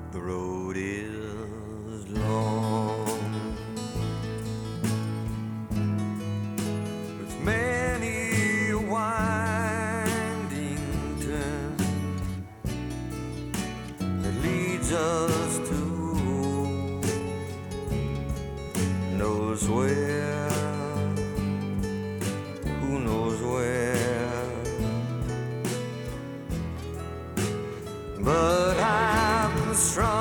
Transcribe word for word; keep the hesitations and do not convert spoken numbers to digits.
The road is long with many a winding turn that leads us to who knows where, who knows where. But I'm strong